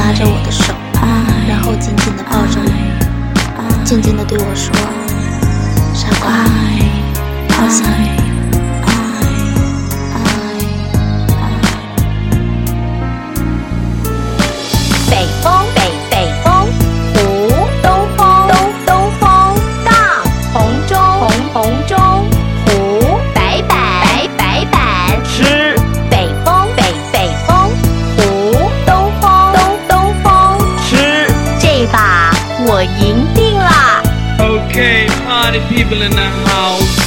拉着我的手，然后紧紧地抱着我，静静地对我说：傻瓜，好想你。 北风，北风，胡东风，东风，大红中，胡白板，吃北风，北风，胡东风，吃这把我赢定了。 Okay, party people in the house.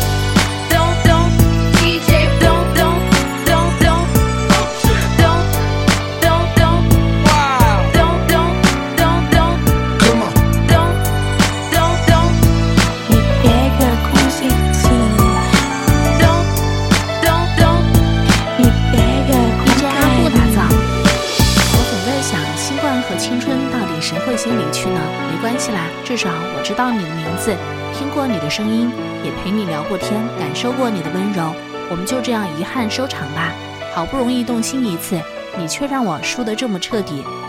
青春到底谁会先离去呢？没关系啦，至少我知道你的名字，听过你的声音，也陪你聊过天，感受过你的温柔。我们就这样遗憾收场吧。好不容易动心一次，你却让我输得这么彻底，